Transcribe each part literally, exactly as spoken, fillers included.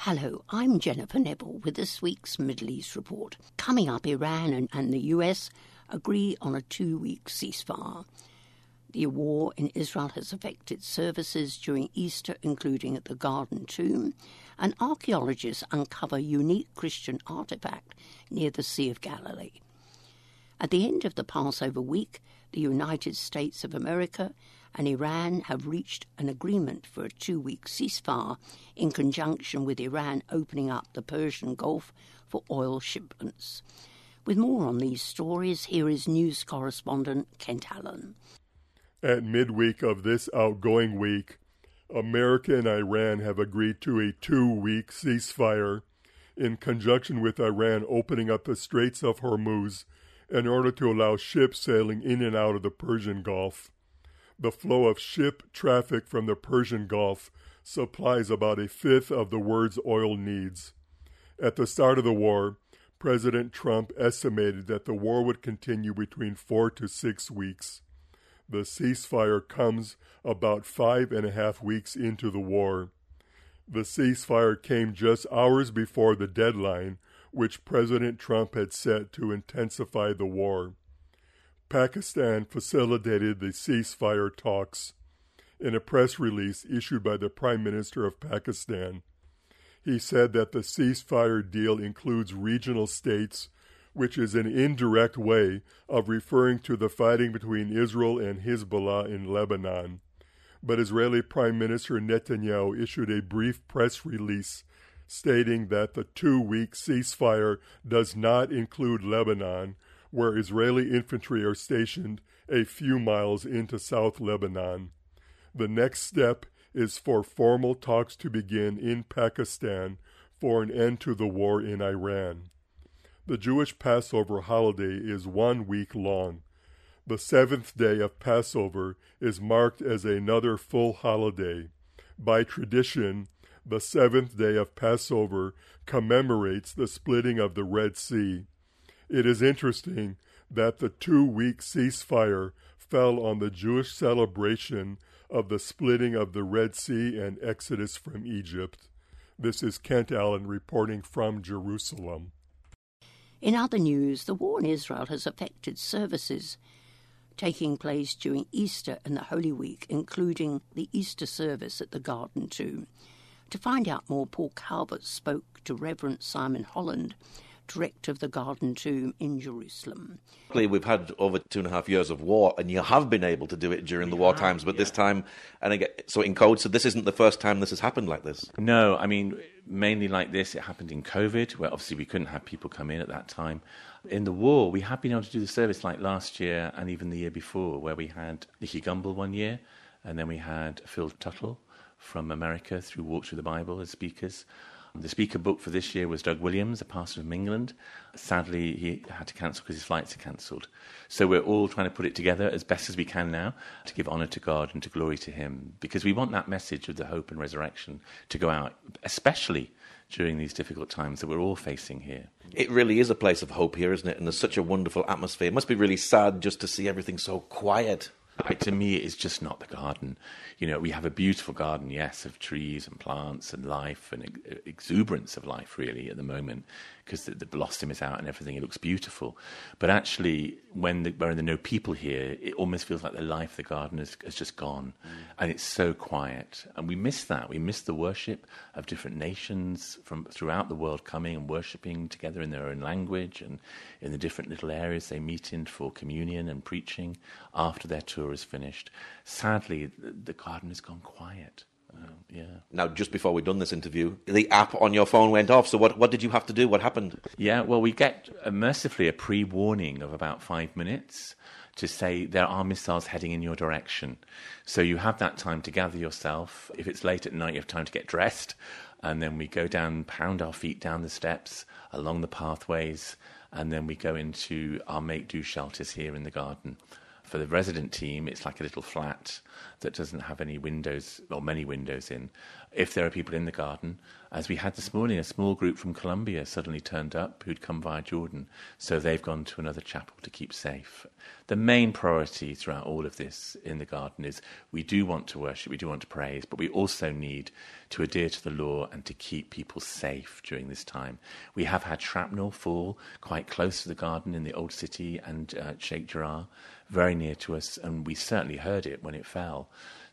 Hello, I'm Jennifer Neville with this week's Middle East report. Coming up, Iran and, and the U S agree on a two-week ceasefire. The war in Israel has affected services during Easter, including at the Garden Tomb, and archaeologists uncover unique Christian artefact near the Sea of Galilee. At the end of the Passover week, the United States of America and Iran have reached an agreement for a two-week ceasefire in conjunction with Iran opening up the Persian Gulf for oil shipments. With more on these stories, here is news correspondent Kent Allen. At midweek of this outgoing week, America and Iran have agreed to a two-week ceasefire in conjunction with Iran opening up the Straits of Hormuz in order to allow ships sailing in and out of the Persian Gulf. The flow of ship traffic from the Persian Gulf supplies about a fifth of the world's oil needs. At the start of the war, President Trump estimated that the war would continue between four to six weeks. The ceasefire comes about five and a half weeks into the war. The ceasefire came just hours before the deadline, which President Trump had set to intensify the war. Pakistan facilitated the ceasefire talks. In a press release issued by the Prime Minister of Pakistan, he said that the ceasefire deal includes regional states, which is an indirect way of referring to the fighting between Israel and Hezbollah in Lebanon. But Israeli Prime Minister Netanyahu issued a brief press release stating that the two-week ceasefire does not include Lebanon, where Israeli infantry are stationed a few miles into South Lebanon. The next step is for formal talks to begin in Pakistan for an end to the war in Iran. The Jewish Passover holiday is one week long. The seventh day of Passover is marked as another full holiday. By tradition, the seventh day of Passover commemorates the splitting of the Red Sea. It is interesting that the two-week ceasefire fell on the Jewish celebration of the splitting of the Red Sea and Exodus from Egypt. This is Kent Allen reporting from Jerusalem. In other news, the war in Israel has affected services taking place during Easter and the Holy Week, including the Easter service at the Garden Tomb. To find out more, Paul Calvert spoke to Reverend Simon Holland, director of the Garden Tomb in Jerusalem. We've had over two and a half years of war, and you have been able to do it during the war times, but yeah. this time, and again, so in code, so this isn't the first time this has happened like this? No, I mean, mainly like this, it happened in COVID, where obviously we couldn't have people come in at that time. In the war, we have been able to do the service like last year and even the year before, where we had Nicky Gumbel one year, and then we had Phil Tuttle from America through Walk Through the Bible as speakers. The speaker booked for this year was Doug Williams, a pastor from England. Sadly, he had to cancel because his flights are cancelled. So we're all trying to put it together as best as we can now to give honour to God and to glory to him, because we want that message of the hope and resurrection to go out, especially during these difficult times that we're all facing here. It really is a place of hope here, isn't it? And there's such a wonderful atmosphere. It must be really sad just to see everything so quiet. Like, to me, it's just not the garden. You know, we have a beautiful garden, yes, of trees and plants and life and ex- exuberance of life, really, at the moment, because the, the blossom is out and everything. It looks beautiful. But actually, when the, when there are no people here, it almost feels like the life of the garden has, has just gone. Mm. And it's so quiet. And we miss that. We miss the worship of different nations from throughout the world coming and worshipping together in their own language and in the different little areas they meet in for communion and preaching after their tour is finished. Sadly, the, the garden has gone quiet. Uh, yeah. Now, just before we've done this interview, the app on your phone went off. So what, what did you have to do? What happened? Yeah, well, we get uh, mercifully a pre-warning of about five minutes to say there are missiles heading in your direction. So you have that time to gather yourself. If it's late at night, you have time to get dressed. And then we go down, pound our feet down the steps, along the pathways, and then we go into our make-do shelters here in the garden. For the resident team, it's like a little flat that doesn't have any windows or many windows in. If there are people in the garden, as we had this morning, a small group from Colombia suddenly turned up who'd come via Jordan, so they've gone to another chapel to keep safe. The main priority throughout all of this in the garden is we do want to worship, we do want to praise, but we also need to adhere to the law and to keep people safe during this time. We have had shrapnel fall quite close to the garden in the Old City and uh, Sheikh Jarrah, very near to us, and we certainly heard it when it fell.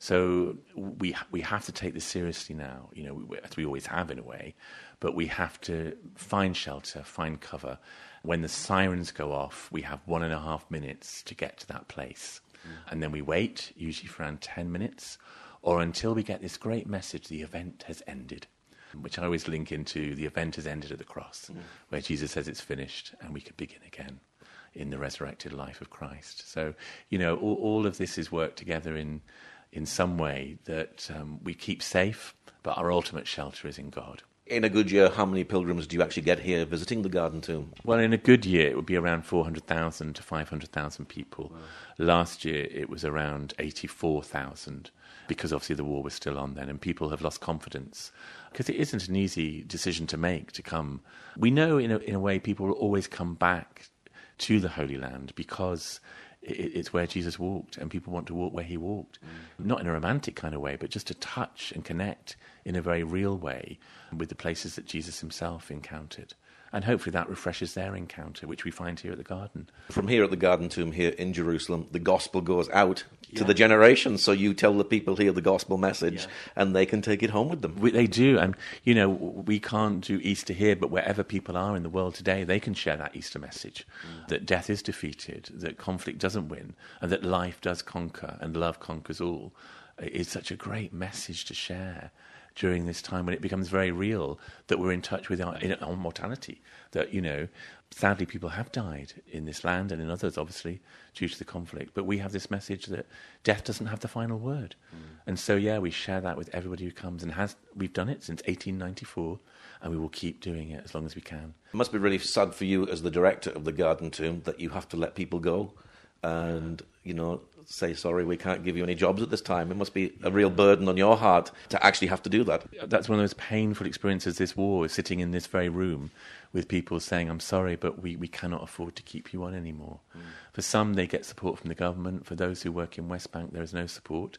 So we we have to take this seriously now, you know, we, as we always have in a way, but we have to find shelter, find cover. When the sirens go off, we have one and a half minutes to get to that place. Mm. And then we wait, usually for around ten minutes, or until we get this great message, the event has ended, which I always link into the event has ended at the cross, mm. where Jesus says it's finished and we can begin again in the resurrected life of Christ. So, you know, all, all of this is worked together in in some way that um, we keep safe, but our ultimate shelter is in God. In a good year, how many pilgrims do you actually get here visiting the Garden Tomb? Well, in a good year, it would be around four hundred thousand to five hundred thousand people. Wow. Last year, it was around eighty-four thousand, because obviously the war was still on then, and people have lost confidence, because it isn't an easy decision to make, to come. We know in a, in a way people will always come back to the Holy Land because it's where Jesus walked, and people want to walk where he walked. Mm. Not in a romantic kind of way, but just to touch and connect in a very real way with the places that Jesus himself encountered. And hopefully that refreshes their encounter, which we find here at the Garden. From here at the Garden Tomb here in Jerusalem, the gospel goes out yeah. to the generations. So you tell the people here the gospel message, yeah. and they can take it home with them. We, they do. And, you know, we can't do Easter here, but wherever people are in the world today, they can share that Easter message, mm. that death is defeated, that conflict doesn't win, and that life does conquer, and love conquers all. It's such a great message to share during this time when it becomes very real that we're in touch with our, our mortality, that, you know, sadly people have died in this land and in others, obviously, due to the conflict. But we have this message that death doesn't have the final word. Mm. And so, yeah, we share that with everybody who comes, and has we've done it since eighteen ninety-four, and we will keep doing it as long as we can. It must be really sad for you as the director of the Garden Tomb that you have to let people go and, you know, say, sorry, we can't give you any jobs at this time. It must be a real burden on your heart to actually have to do that. That's one of those painful experiences, this war, is sitting in this very room with people saying, I'm sorry, but we, we cannot afford to keep you on anymore. Mm. For some, they get support from the government. For those who work in West Bank, there is no support.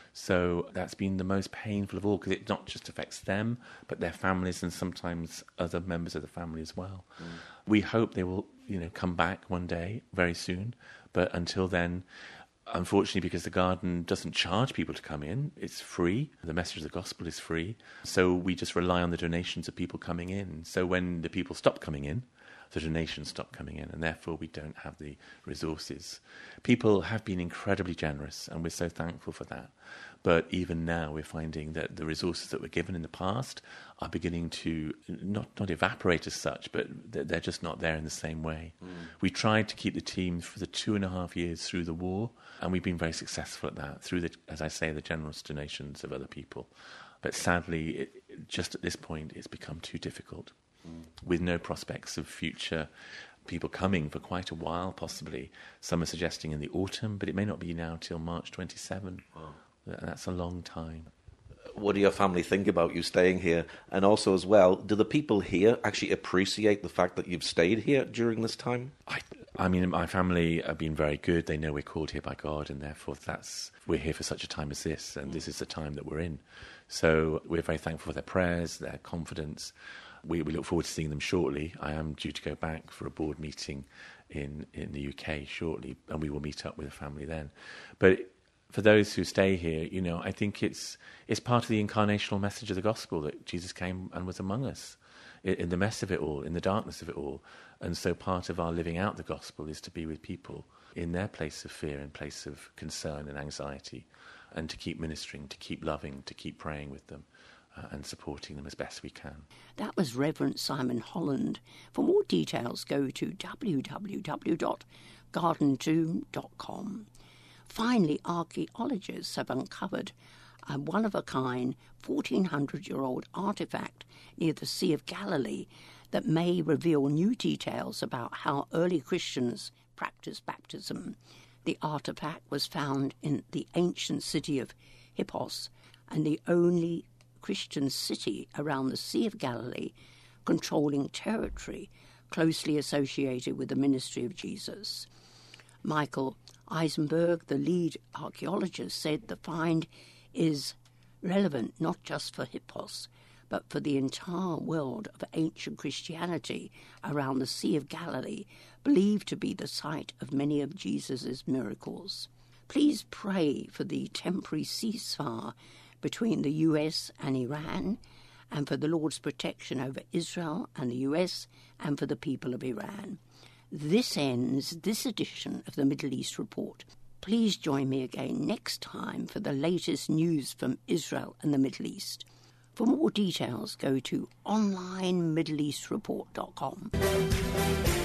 So that's been the most painful of all, because it not just affects them, but their families and sometimes other members of the family as well. Mm. We hope they will, you know, come back one day, very soon. But until then, unfortunately, because the Garden doesn't charge people to come in, it's free. The message of the gospel is free. So we just rely on the donations of people coming in. So when the people stop coming in, the donations stop coming in, and therefore we don't have the resources. People have been incredibly generous, and we're so thankful for that. But even now we're finding that the resources that were given in the past are beginning to not, not evaporate as such, but they're just not there in the same way. Mm. We tried to keep the team for the two and a half years through the war, and we've been very successful at that through, the, as I say, the generous donations of other people. But sadly, it, just at this point, it's become too difficult, mm. with no prospects of future people coming for quite a while, possibly. Some are suggesting in the autumn, but it may not be now till March twenty-seventh. Wow. That's a long time. What do your family think about you staying here? And also as well, do the people here actually appreciate the fact that you've stayed here during this time? I, I mean, my family have been very good. They know we're called here by God, and therefore that's we're here for such a time as this, and this is the time that we're in. So we're very thankful for their prayers, their confidence. We, we look forward to seeing them shortly. I am due to go back for a board meeting in, in the U K shortly, and we will meet up with the family then. But for those who stay here, you know, I think it's it's part of the incarnational message of the gospel that Jesus came and was among us in, in the mess of it all, in the darkness of it all. And so part of our living out the gospel is to be with people in their place of fear, in place of concern and anxiety, and to keep ministering, to keep loving, to keep praying with them, uh, and supporting them as best we can. That was Reverend Simon Holland. For more details, go to w w w dot garden tomb dot com. Finally, archaeologists have uncovered a one-of-a-kind fourteen hundred-year-old artefact near the Sea of Galilee that may reveal new details about how early Christians practiced baptism. The artifact was found in the ancient city of Hippos, and the only Christian city around the Sea of Galilee controlling territory closely associated with the ministry of Jesus. Michael Eisenberg, the lead archaeologist, said the find is relevant not just for Hippos, but for the entire world of ancient Christianity around the Sea of Galilee, believed to be the site of many of Jesus' miracles. Please pray for the temporary ceasefire between the U S and Iran, and for the Lord's protection over Israel and the U S, and for the people of Iran. This ends this edition of the Middle East Report. Please join me again next time for the latest news from Israel and the Middle East. For more details, go to online middle east report dot com.